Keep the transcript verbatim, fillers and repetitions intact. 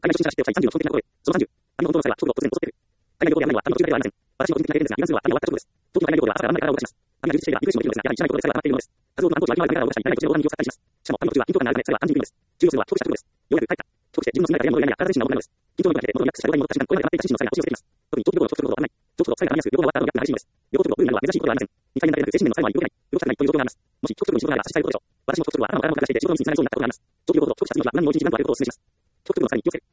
海外出身者知っておきたいさんじゅうの基本的なことで、そのさんじゅう、旅の本当の際は、長期と突然としてくる。海外旅行ではないのは旅の途中ではありません。私の個人的な経験ですが、油断するのは旅が終わったことです。東京海外旅行では朝から晩まで体を動かします。旅が充実していれば、ゆっくりしてもできるのですが、やはり知らないことで際は溜まっているものです。数多くの観光地は今まで体を動かしたり、海外土地で大波を使ったりします。しかも、旅の途中は緊張感があるため、それは単純に無理です。重要するのは帰国した直後です。ようやく帰った。帰国して自分の住み慣れた部屋に戻るや体自身が重くなるのです。緊張の部分が減って元にリラックスした状態に戻った瞬間、これまで溜まっていた心身の疲れが押し寄せてきます。特に長期旅行の長期旅行ではわからない。長期旅行のブルーになるのは珍しいことではありません。旅行というのは珍しいことではありません。にかい目の部分があるわけで、精神面の疲れは動けない。動きたくないという状況があります。もし帰国する状況があれば差し支えることでしょう。私も帰国することは頭を体を動かしていて仕事のミスにつながりそうになったことがあります。長期旅行と帰国した次は何も一日何度あることをお勧めします。帰国するの際に気をつける。